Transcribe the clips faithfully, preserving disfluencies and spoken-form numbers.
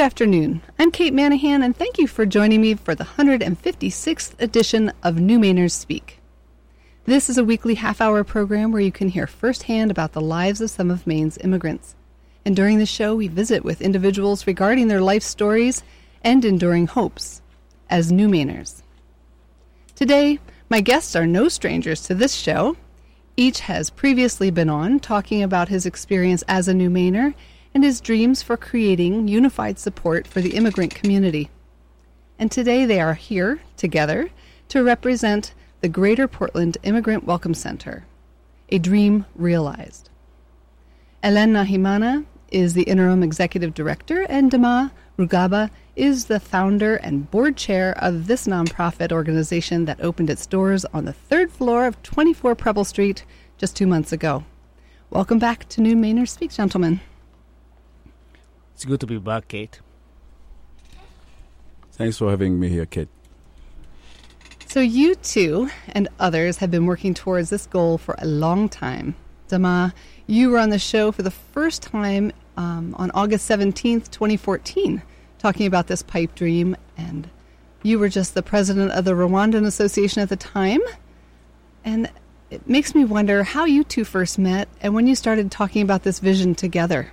afternoon. I'm Kate Manahan, and thank you for joining me for the one hundred fifty-sixth edition of New Mainers Speak. This is a weekly half-hour program where you can hear firsthand about the lives of some of Maine's immigrants. And during the show, we visit with individuals regarding their life stories and enduring hopes as New Mainers. Today, my guests are no strangers to this show. Each has previously been on talking about his experience as a New Mainer and his dreams for creating unified support for the immigrant community. And today they are here together to represent the Greater Portland Immigrant Welcome Center, a dream realized. Hélène Nahimana is the interim executive director, and Dama Rugaba is the founder and board chair of this nonprofit organization that opened its doors on the third floor of twenty-four Preble Street just two months ago. Welcome back to New Mainers Speak, gentlemen. It's good to be back, Kate. Thanks for having me here, Kate. So you two and others have been working towards this goal for a long time. Dama, you were on the show for the first time um, on August seventeenth, twenty fourteen, talking about this pipe dream, and you were just the president of the Rwandan Association at the time. And it makes me wonder how you two first met and when you started talking about this vision together.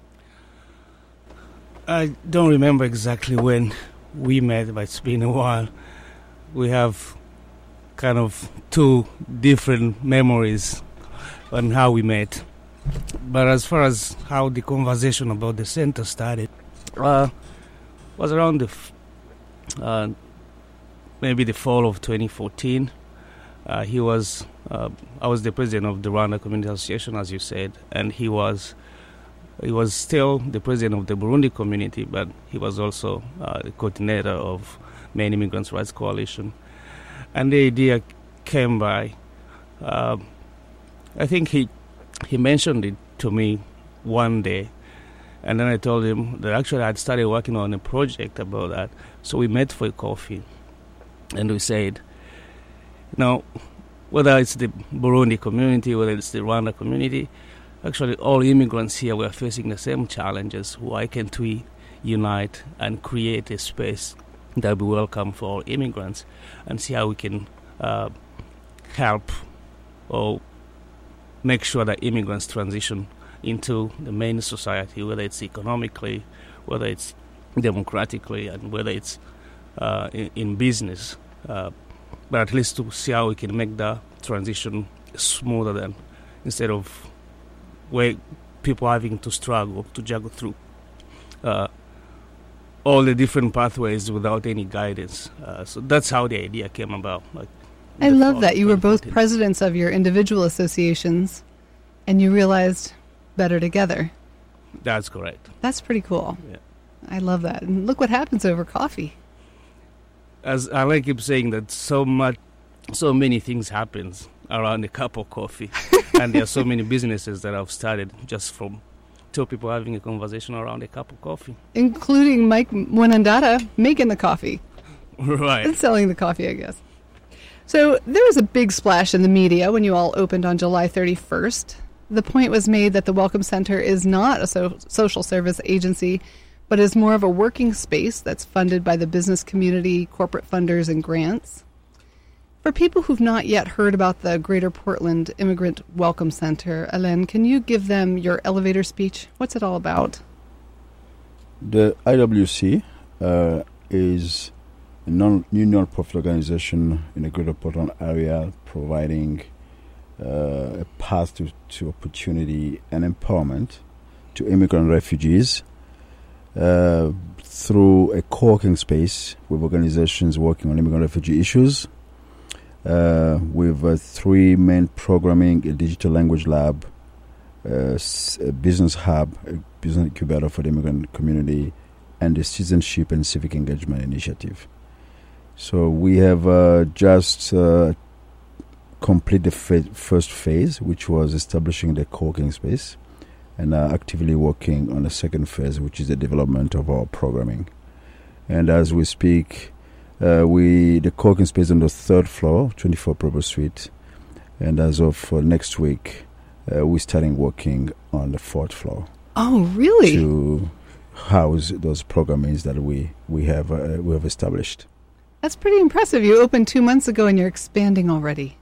I don't remember exactly when we met, but it's been a while. We have kind of two different memories on how we met. But as far as how the conversation about the center started, uh, was around the f- uh, maybe the fall of twenty fourteen. Uh, he was, uh, I was the president of the Rwanda Community Association, as you said, and he was. He was still the president of the Burundi community, but he was also uh, the coordinator of Maine Immigrants' Rights Coalition. And the idea came by, uh, I think he he mentioned it to me one day, and then I told him that actually I'd started working on a project about that. So we met for a coffee, and we said, you know, whether it's the Burundi community, whether it's the Rwanda community, actually, all immigrants here were facing the same challenges. Why can't we unite and create a space that will be welcome for all immigrants and see how we can uh, help or make sure that immigrants transition into the main society, whether it's economically, whether it's democratically, and whether it's uh, in, in business. Uh, but at least to see how we can make the transition smoother than instead of where people are having to struggle to juggle through uh, all the different pathways without any guidance. Uh, so that's how the idea came about. Like, I love that you were both presidents of your individual associations, and you realized better together. That's correct. That's pretty cool. Yeah. I love that. And look what happens over coffee. As I like keep saying that so much, so many things happens around a cup of coffee. And there are so many businesses that I've started just from two people having a conversation around a cup of coffee. Including Mike Mwanandata making the coffee. Right. And selling the coffee, I guess. So there was a big splash in the media when you all opened on July thirty-first. The point was made that the Welcome Center is not a so- social service agency, but is more of a working space that's funded by the business community, corporate funders, and grants. For people who've not yet heard about the Greater Portland Immigrant Welcome Center, Hélène, can you give them your elevator speech? What's it all about? The I W C uh, is a non-new non-profit organization in the Greater Portland area providing uh, a path to, to opportunity and empowerment to immigrant refugees uh, through a co-working space with organizations working on immigrant refugee issues. Uh, with uh, three main programming, a digital language lab, uh, a business hub, a business incubator for the immigrant community, and a citizenship and civic engagement initiative. So we have uh, just uh, completed the fa- first phase, which was establishing the co-working space, and are actively working on the second phase, which is the development of our programming. And as we speak, Uh, we the co-working space on the third floor, twenty-four Preble Street, and as of uh, next week, uh, we're starting working on the fourth floor. Oh, really? To house those programmings that we we have uh, we have established. That's pretty impressive. You opened two months ago and you're expanding already.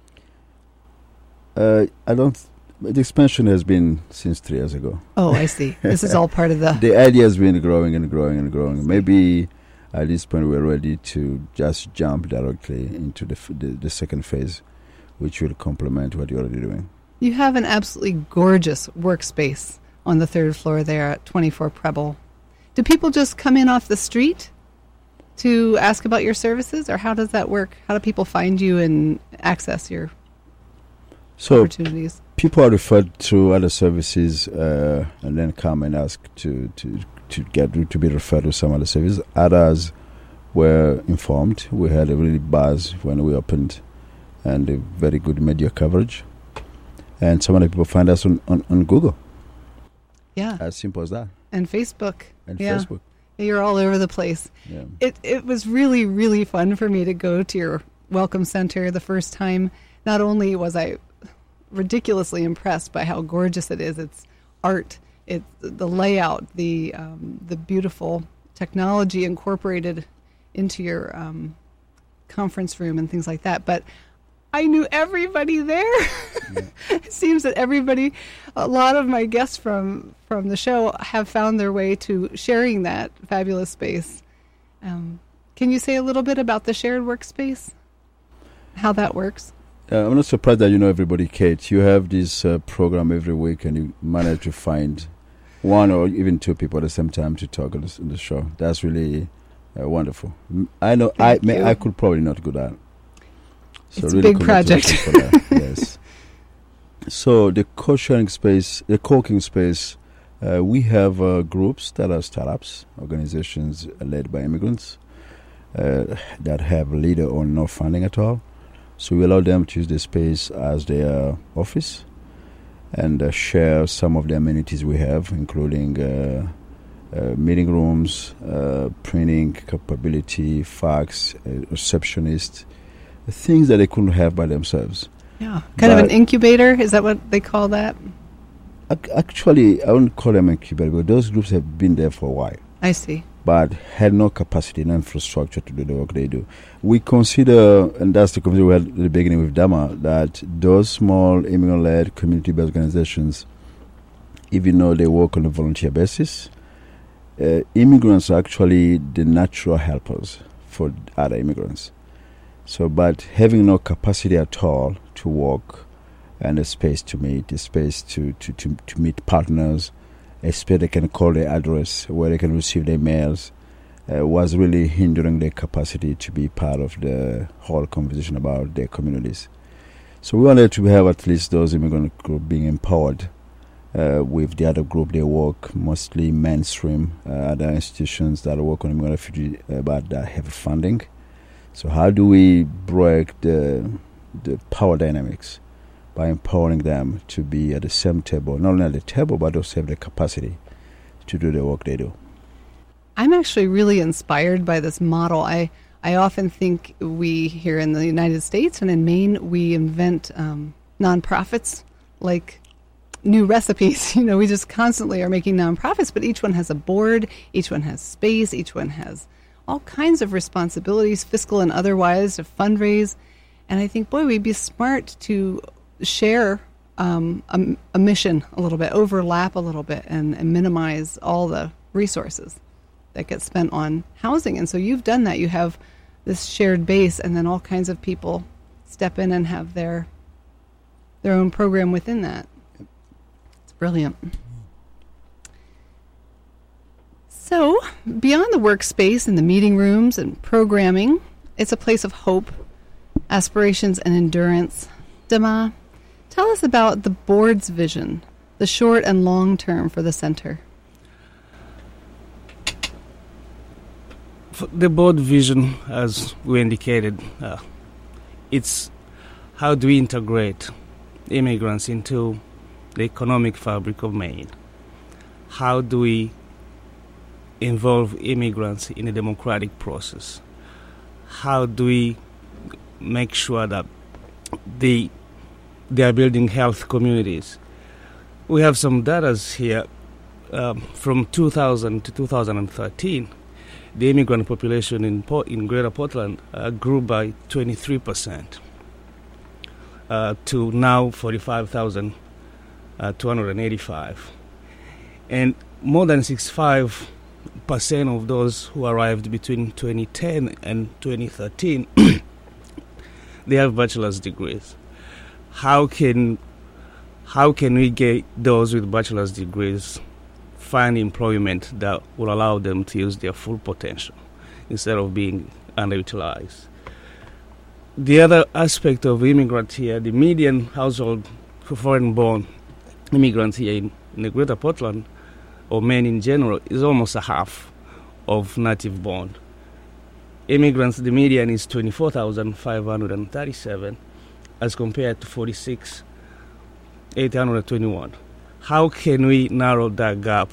Uh, I don't. The expansion has been since three years ago. Oh, I see. This is all part of the... The idea has been growing and growing and growing. Maybe at this point we're ready to just jump directly into the, f- the the second phase, which will complement what you're already doing. You have an absolutely gorgeous workspace on the third floor there at twenty-four Preble. Do people just come in off the street to ask about your services, or how does that work? How do people find you and access your so opportunities? People are referred to other services uh, and then come and ask to, to, to get to be referred to some other services. Others were informed. We had a really buzz when we opened and a very good media coverage. And some other people find us on, on, on Google. Yeah. As simple as that. And Facebook. And yeah. Facebook. You're all over the place. Yeah. It it was really, really fun for me to go to your welcome center the first time. Not only was I ridiculously impressed by how gorgeous it is, it's art, it's the layout, the um, the beautiful technology incorporated into your um, conference room and things like that. But I knew everybody there. Yeah. It seems that everybody, a lot of my guests from, from the show have found their way to sharing that fabulous space. Um, can you say a little bit about the shared workspace? How that works? Uh, I'm not surprised that you know everybody, Kate. You have this uh, program every week and you manage to find one or even two people at the same time to talk on, this, on the show. That's really uh, wonderful. I know I, may, I could probably not do that. So it's really a big project. For that. Yes. So the co-sharing space, the co-working space, uh, we have uh, groups that are startups, organizations led by immigrants uh, that have little or no funding at all. So we allow them to use the space as their office and uh, share some of the amenities we have, including uh, uh, meeting rooms, uh, printing capability, fax, uh, receptionist, things that they couldn't have by themselves. Yeah, kind but of an incubator, is that what they call that? Ac- actually, I wouldn't call them incubator, but those groups have been there for a while. I see. But had no capacity, no infrastructure to do the work they do. We consider, and that's the conversation we had at the beginning with Dama, that those small immigrant-led community-based organizations, even though they work on a volunteer basis, uh, immigrants are actually the natural helpers for other immigrants. So, but having no capacity at all to work and a space to meet, a space to, to, to, to meet partners, a space they can call their address, where they can receive their mails, uh, was really hindering their capacity to be part of the whole conversation about their communities. So we wanted to have at least those immigrant groups being empowered uh, with the other group. They work mostly mainstream, uh, other institutions that work on immigrant refugee, uh, but that have funding. So how do we break the the power dynamics by empowering them to be at the same table, not only at the table, but also have the capacity to do the work they do? I'm actually really inspired by this model. I, I often think we here in the United States and in Maine, we invent um, nonprofits like new recipes. You know, we just constantly are making nonprofits, but each one has a board, each one has space, each one has all kinds of responsibilities, fiscal and otherwise, to fundraise. And I think, boy, we'd be smart to share um, a, a mission a little bit, overlap a little bit, and, and minimize all the resources that get spent on housing. And so you've done that. You have this shared base, and then all kinds of people step in and have their their own program within that. It's brilliant. So, beyond the workspace and the meeting rooms and programming, it's a place of hope, aspirations, and endurance. Dama, tell us about the board's vision, the short and long term for the center. For the board vision, as we indicated, uh, it's how do we integrate immigrants into the economic fabric of Maine? How do we involve immigrants in a democratic process? How do we make sure that they, they are building health communities? We have some data here um, from two thousand to two thousand thirteen, the immigrant population in Port, in Greater Portland uh, grew by twenty-three percent uh, to now forty-five thousand two hundred eighty-five. And more than sixty-five percent of those who arrived between twenty ten and twenty thirteen, they have bachelor's degrees. How can how can we get those with bachelor's degrees find employment that will allow them to use their full potential instead of being underutilized? The other aspect of immigrants here, the median household for foreign-born immigrants here in, in the Greater Portland, or men in general, is almost a half of native-born. Immigrants, the median is twenty-four thousand five hundred thirty-seven as compared to forty-six thousand eight hundred twenty-one. How can we narrow that gap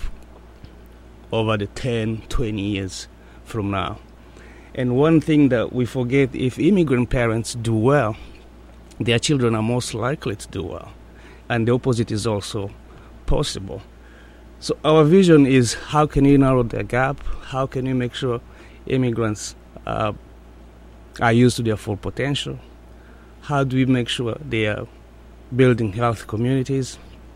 over the ten, twenty years from now? And one thing that we forget, if immigrant parents do well, their children are most likely to do well. And the opposite is also possible. So our vision is, how can we narrow the gap? How can we make sure immigrants uh, are used to their full potential? How do we make sure they are building healthy communities?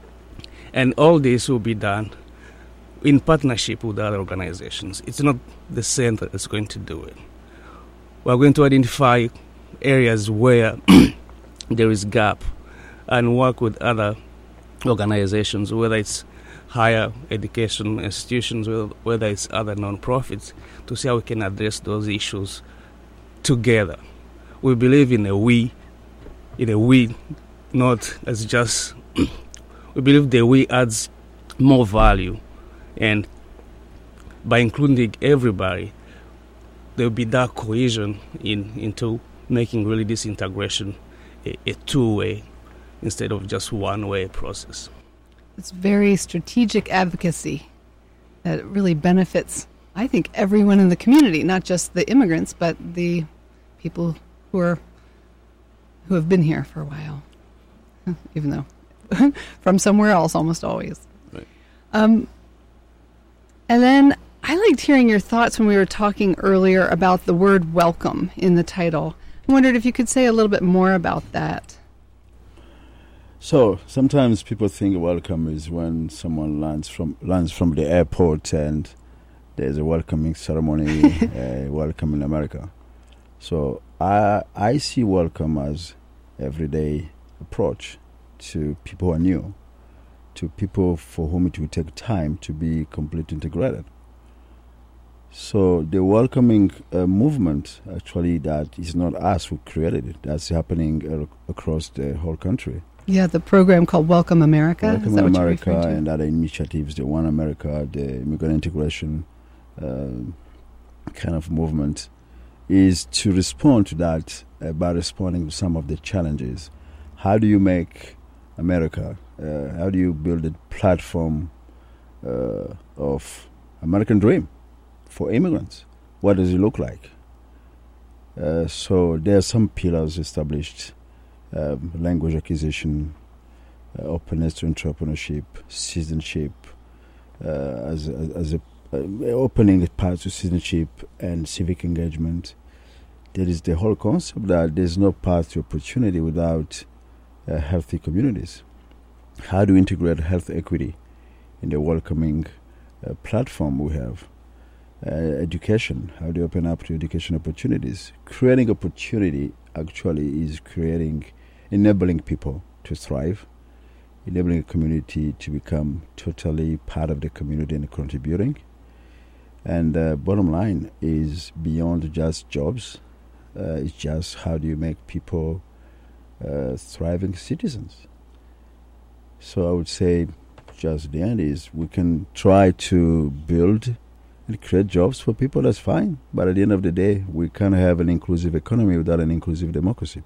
And all this will be done in partnership with other organizations. It's not the center that's going to do it. We're going to identify areas where there is gap and work with other organizations, whether it's higher education institutions, whether it's other nonprofits, to see how we can address those issues together. We believe in a we, in a we, not as just, we believe the we adds more value, and by including everybody, there will be that cohesion in into making really this integration a, a two-way instead of just one-way process. It's very strategic advocacy that really benefits, I think, everyone in the community, not just the immigrants, but the people who are who have been here for a while, even though from somewhere else almost always. Right. Um, and then I liked hearing your thoughts when we were talking earlier about the word welcome in the title. I wondered if you could say a little bit more about that. So sometimes people think welcome is when someone lands from lands from the airport and there's a welcoming ceremony, uh, welcome in America. So I I see welcome as everyday approach to people who are new, to people for whom it will take time to be completely integrated. So the welcoming uh, movement, actually, that is not us who created it. That's happening uh, across the whole country. Yeah, the program called Welcome America. Welcome Is that what you're America referring to? and other initiatives, the One America, the immigrant integration uh, kind of movement, is to respond to that uh, by responding to some of the challenges. How do you make America, uh, how do you build a platform uh, of American dream for immigrants? What does it look like? Uh, so there are some pillars established. Um, language acquisition, uh, openness to entrepreneurship, citizenship, uh, as, as, as a uh, opening the path to citizenship and civic engagement. There is the whole concept that there's no path to opportunity without uh, healthy communities. How do we integrate health equity in the welcoming uh, platform we have? Uh, education, how do you open up to education opportunities? Creating opportunity actually is creating, enabling people to thrive, enabling a community to become totally part of the community and contributing. And uh, bottom line is beyond just jobs. Uh, it's just how do you make people uh, thriving citizens. So I would say just the end is we can try to build and create jobs for people, that's fine. But at the end of the day, we can't have an inclusive economy without an inclusive democracy.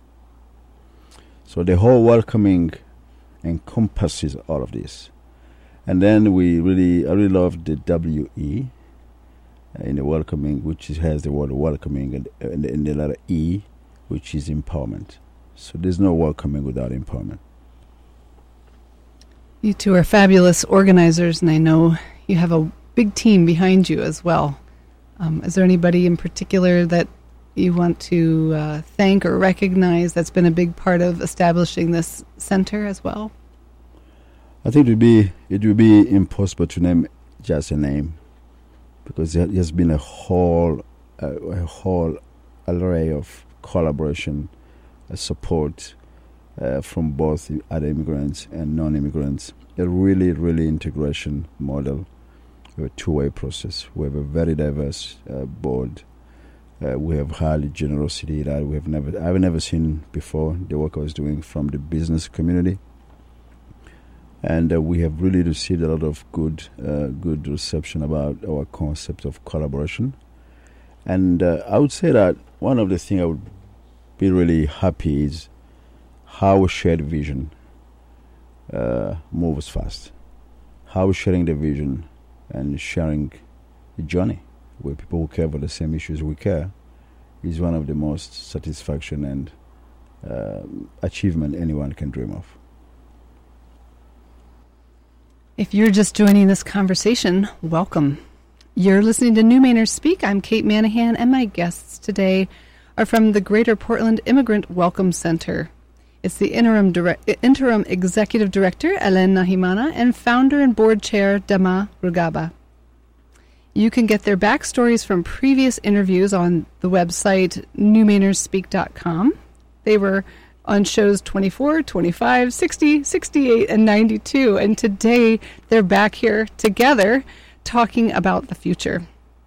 So the whole welcoming encompasses all of this. And then we really, I really love the W E uh, in the welcoming, which has the word welcoming, and, and, and the letter E, which is empowerment. So there's no welcoming without empowerment. You two are fabulous organizers, and I know you have a big team behind you as well. Um, is there anybody in particular that you want to uh, thank or recognize that's been a big part of establishing this center as well? I think it would be it would be impossible to name just a name, because there has been a whole uh, a whole array of collaboration, uh, support uh, from both other immigrants and non-immigrants. A really, really integration model. We have a two-way process. We have a very diverse uh, board. Uh, we have had generosity that we have never, I've never seen before. The work I was doing from the business community, and uh, we have really received a lot of good, uh, good reception about our concept of collaboration. And uh, I would say that one of the things I would be really happy is how a shared vision uh, moves fast. How sharing the vision and sharing the journey with people who care about the same issues we care is one of the most satisfaction and uh, achievement anyone can dream of. If you're just joining this conversation, welcome. You're listening to New Mainers Speak. I'm Kate Manahan, and my guests today are from the Greater Portland Immigrant Welcome Center. It's the interim direct, interim executive director, Ellen Nahimana, and founder and board chair, Dama Rugaba. You can get their backstories from previous interviews on the website new mainers speak dot com. They were on shows twenty-four, twenty-five, sixty, sixty-eight, and ninety-two, and today they're back here together talking about the future.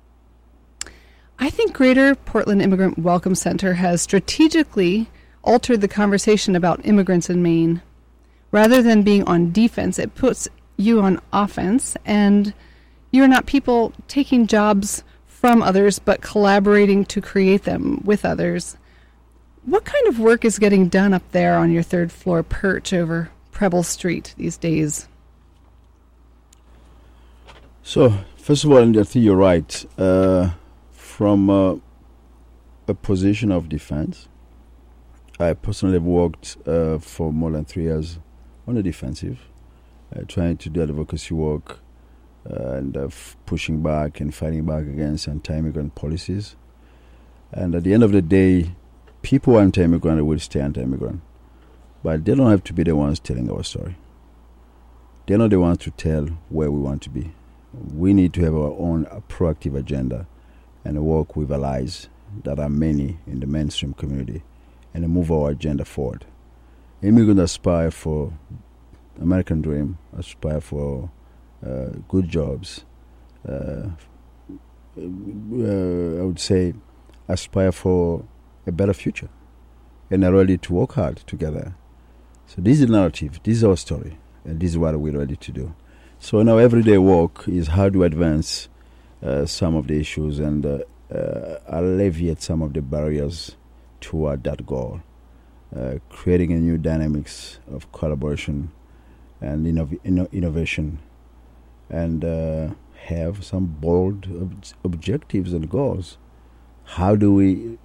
I think Greater Portland Immigrant Welcome Center has strategically altered the conversation about immigrants in Maine. Rather than being on defense, it puts you on offense, and you're not people taking jobs from others, but collaborating to create them with others. What kind of work is getting done up there on your third floor perch over Preble Street these days? So, first of all, I think you're right. Uh, from uh, a position of defense, I personally have worked uh, for more than three years on the defensive, uh, trying to do advocacy work uh, and uh, f- pushing back and fighting back against anti-immigrant policies. And at the end of the day, people who are anti-immigrant will stay anti-immigrant. But they don't have to be the ones telling our story. They're not the ones to tell where we want to be. We need to have our own uh, proactive agenda and work with allies that are many in the mainstream community and move our agenda forward. Immigrants aspire for American dream, aspire for uh, good jobs. Uh, uh, I would say aspire for a better future and are ready to work hard together. So this is the narrative, this is our story, and this is what we're ready to do. So in our everyday work is how to advance uh, some of the issues and uh, uh, alleviate some of the barriers toward that goal, uh, creating a new dynamics of collaboration and innov- inno- innovation, and uh, have some bold ob- objectives and goals. How do we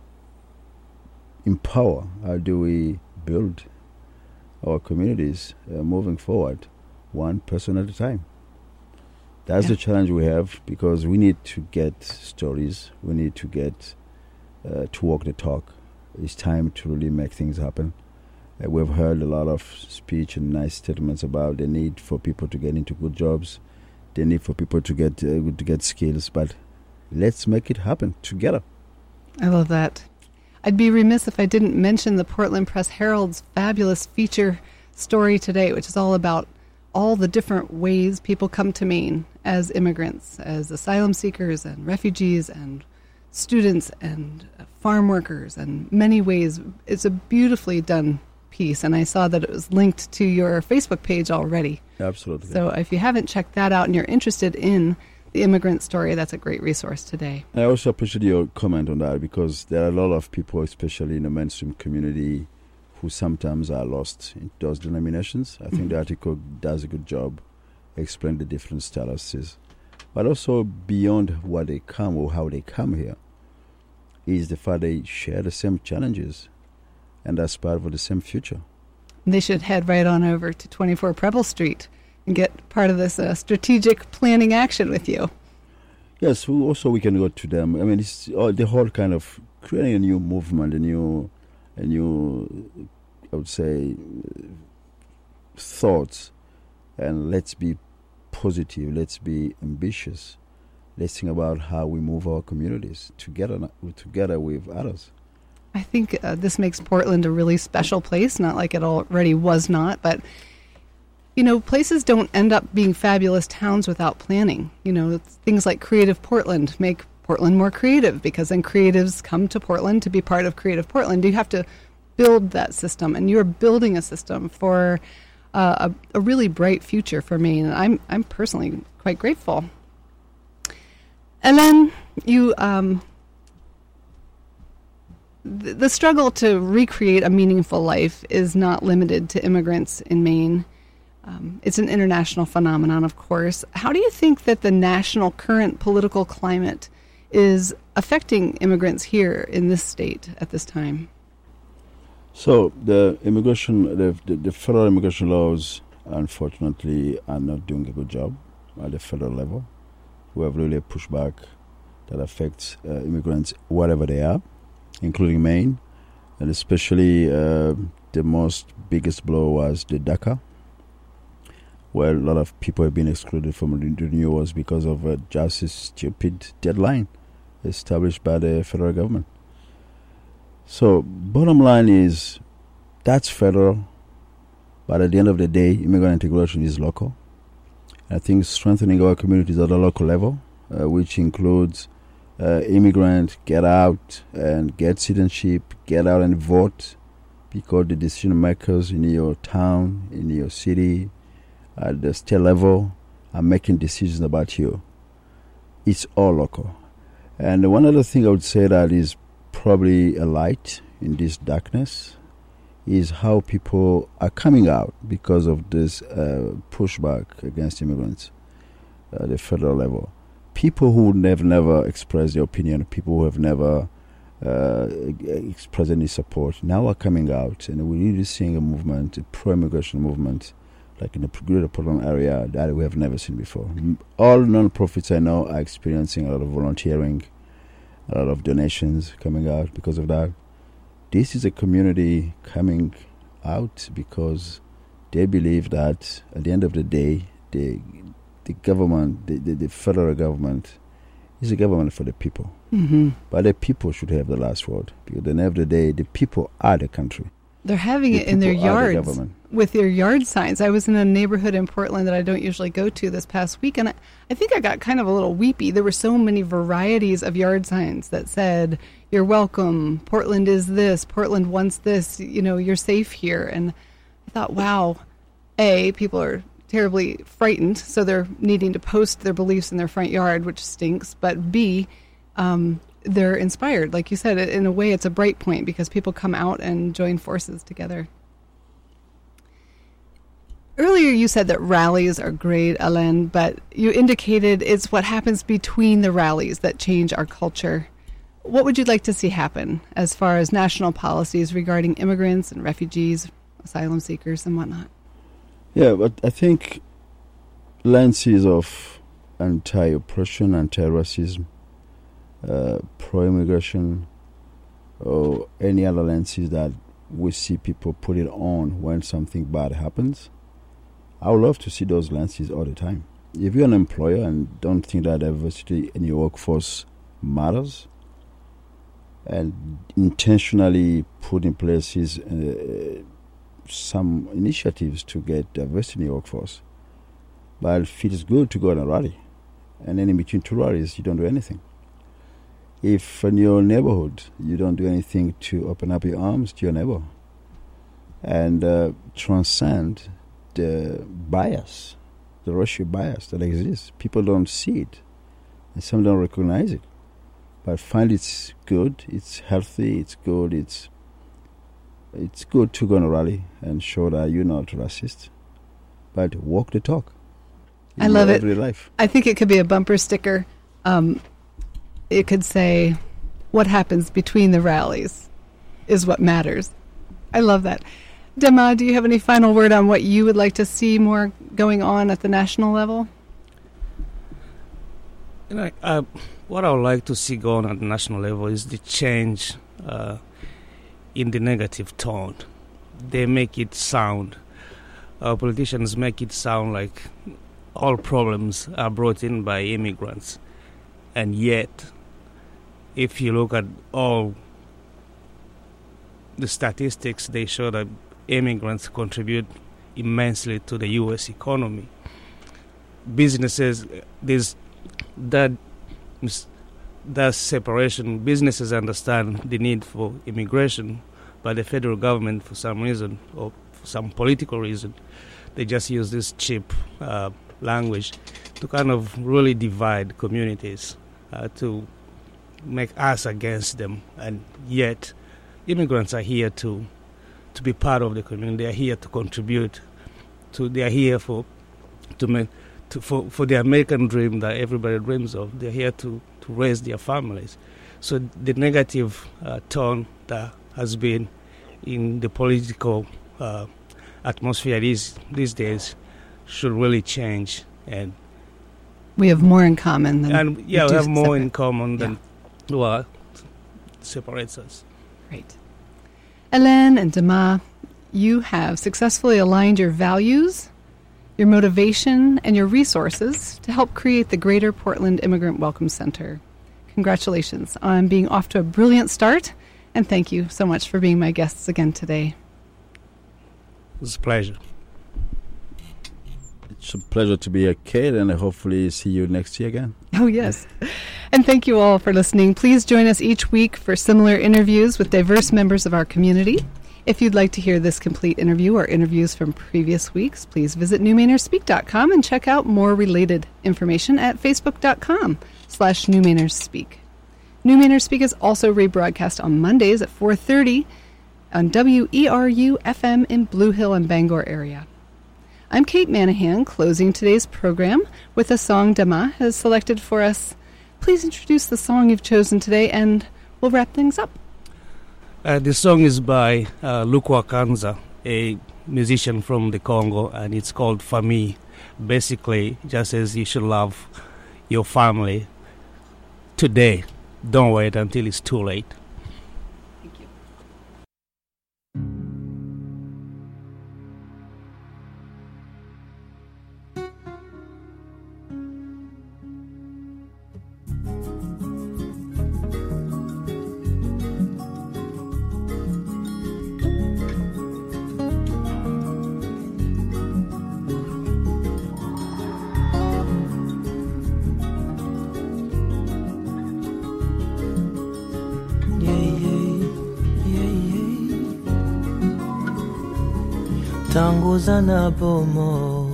empower? How do we build our communities uh, moving forward, one person at a time? That's yeah. the challenge we have, because we need to get stories. We need to get uh, to walk the talk. It's time to really make things happen. Uh, we've heard a lot of speech and nice statements about the need for people to get into good jobs, the need for people to get uh, to get skills, but let's make it happen together. I love that. I'd be remiss if I didn't mention the Portland Press Herald's fabulous feature story today, which is all about all the different ways people come to Maine as immigrants, as asylum seekers and refugees and students and farm workers, and many ways. It's a beautifully done piece, and I saw that it was linked to your Facebook page already. Absolutely. So if you haven't checked that out and you're interested in the immigrant story, that's a great resource today. I also appreciate your comment on that, because there are a lot of people, especially in the mainstream community, who sometimes are lost in those denominations. I think mm-hmm. the article does a good job explaining the different statuses. But also beyond what they come or how they come here is the fact they share the same challenges and aspire for the same future. They should head right on over to twenty-four Preble Street and get part of this uh, strategic planning action with you. Yes, we also we can go to them. I mean, it's uh, the whole kind of creating a new movement, a new, a new, I would say, uh, thoughts, and let's be positive. Let's be ambitious. Let's think about how we move our communities together, together with others. I think uh, this makes Portland a really special place, not like it already was not, but, you know, places don't end up being fabulous towns without planning. You know, things like Creative Portland make Portland more creative because then creatives come to Portland to be part of Creative Portland. You have to build that system, and you're building a system for uh, a, a really bright future for Maine, and I'm, I'm personally quite grateful. Hélène, you... Um, The struggle to recreate a meaningful life is not limited to immigrants in Maine. Um, it's an international phenomenon, of course. How do you think that the national current political climate is affecting immigrants here in this state at this time? So the immigration, the, the, the federal immigration laws, unfortunately, are not doing a good job at the federal level. We have really a pushback that affects uh, immigrants wherever they are, including Maine, and especially uh, the most biggest blow was the DACA, where a lot of people have been excluded from the renewals because of uh, just a stupid deadline established by the federal government. So, bottom line is, that's federal, but at the end of the day, immigrant integration is local. I think strengthening our communities at a local level, uh, which includes Uh, immigrant, get out and get citizenship, get out and vote, because the decision makers in your town, in your city, at the state level are making decisions about you. It's all local. And one other thing I would say that is probably a light in this darkness is how people are coming out because of this uh, pushback against immigrants at the federal level. People who have never expressed their opinion, people who have never uh, expressed any support, now are coming out, and we're really seeing a movement, a pro-immigration movement, like in the Greater Portland area, that we have never seen before. All non-profits I know are experiencing a lot of volunteering, a lot of donations coming out because of that. This is a community coming out because they believe that at the end of the day, they The government, the, the, the federal government, is a government for the people. Mm-hmm. But the people should have the last word. Because at the end of the day, the people are the country. They're having the it in their yards the with their yard signs. I was in a neighborhood in Portland that I don't usually go to this past week, and I, I think I got kind of a little weepy. There were so many varieties of yard signs that said, "You're welcome, Portland is this, Portland wants this, you know, you're safe here." And I thought, wow, A, people are terribly frightened, so they're needing to post their beliefs in their front yard, which stinks. But B, um, they're inspired. Like you said, in a way, it's a bright point because people come out and join forces together. Earlier, you said that rallies are great, Hélène, but you indicated it's what happens between the rallies that change our culture. What would you like to see happen as far as national policies regarding immigrants and refugees, asylum seekers, and whatnot? Yeah, but I think lenses of anti-oppression, anti-racism, uh, pro-immigration, or any other lenses that we see people put it on when something bad happens, I would love to see those lenses all the time. If you're an employer and don't think that diversity in your workforce matters, and intentionally put in places uh, some initiatives to get diversity in your workforce, but it feels good to go on a rally, and then in between two rallies you don't do anything. If in your neighborhood you don't do anything to open up your arms to your neighbor and uh, transcend the bias, the racial bias that exists, people don't see it and some don't recognize it, but find it's good, it's healthy, it's good, it's It's good to go on a rally and show that you're not racist, but walk the talk. I love it. Life. I think it could be a bumper sticker. Um, it could say, "What happens between the rallies is what matters." I love that. Dema, do you have any final word on what you would like to see more going on at the national level? You know, uh, what I would like to see going on at the national level is the change uh, in the negative tone. They make it sound, our politicians make it sound like all problems are brought in by immigrants. And yet, if you look at all the statistics, they show that immigrants contribute immensely to the U S economy. Businesses, there's that, that separation. Businesses understand the need for immigration, but the federal government, for some reason, or for some political reason, they just use this cheap uh, language to kind of really divide communities, uh, to make us against them. And yet, immigrants are here to to be part of the community. They are here to contribute. To they are here for to make to, for for the American dream that everybody dreams of. They are here to, to raise their families. So the negative uh, tone that has been in the political uh, atmosphere these these days should really change. And we have more in common than and yeah, we, we have more separate. in common than yeah. what separates us. Right. Hélène and Dema, you have successfully aligned your values, your motivation, and your resources to help create the Greater Portland Immigrant Welcome Center. Congratulations on being off to a brilliant start, and thank you so much for being my guests again today. It was a pleasure. It's a pleasure to be here, Kate, and hopefully see you next year again. Oh, yes. And thank you all for listening. Please join us each week for similar interviews with diverse members of our community. If you'd like to hear this complete interview or interviews from previous weeks, please visit new maynard speak dot com and check out more related information at facebook dot com slash new maynard speak. New Maynard Speak is also rebroadcast on Mondays at four thirty on W E R U F M in Blue Hill and Bangor area. I'm Kate Manahan, closing today's program with a song Dema has selected for us. Please introduce the song you've chosen today, and we'll wrap things up. Uh, the song is by uh, Lukwa Kanza, a musician from the Congo, and it's called Famille. Basically, just says you should love your family today. Don't wait until it's too late. Thank you. Tangoza na bomo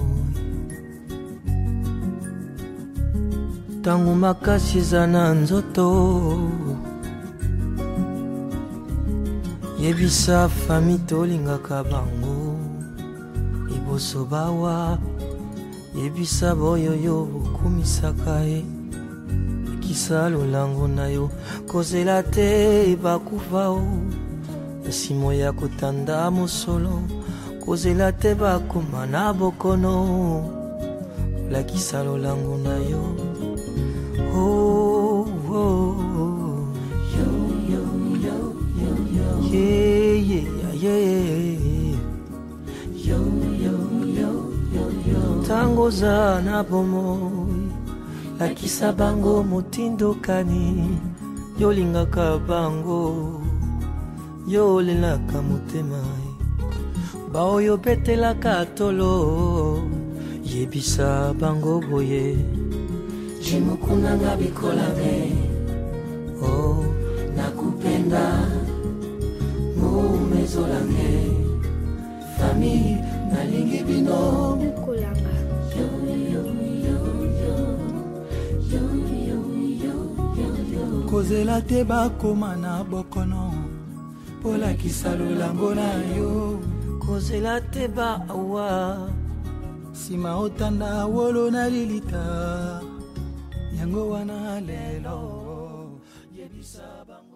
tangu makasi za na nzoto yebisa fami tolingaka bango liboso bawa yebisa boyoyo bokumisaka e kisa lolango na yo kozela te bakufa o esimo ya kotanda mosolo kozela te bakoma na bokono kolakisa lolango na yo oh, oh, oh. Yo, yo, yo, yo, yo. Yeah, yeah, yeah. Yo, yo, yo, yo, yo. Tangoza na bomoi lakisa bango motindokani yolingaka bango yolelaka motema baoyo betelaka tolo yebisa bango boye jimukunanga bikolave oh nakupenda mumezolange fami nalingi bino mukulanga yo yo yo yo yo yo yo yo kozela te bakoma na bokono pola kisalolango na yo kozela te ba awa sima otanda wolo na lilita yango wana lelo yebisa bango